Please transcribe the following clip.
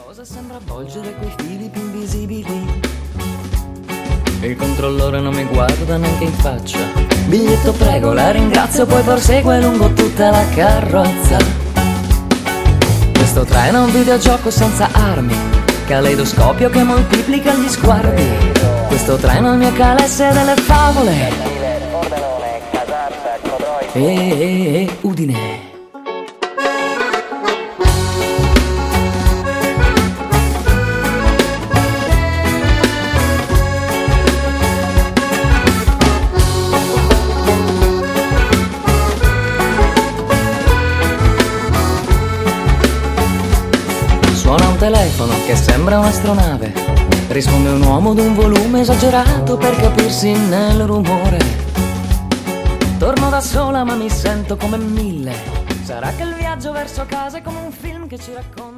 Cosa sembra avvolgere quei fili più invisibili? Il controllore non mi guarda neanche in faccia. Biglietto prego, la ringrazio, poi prosegue lungo tutta la carrozza. Questo treno è un videogioco senza armi, caleidoscopio che moltiplica gli sguardi. Questo treno è il mio calesse delle favole. Udine. Suona un telefono che sembra un'astronave. Risponde un uomo d'un volume esagerato per capirsi nel rumore. Torno da sola ma mi sento come mille. Sarà che il viaggio verso casa è come un film che ci racconta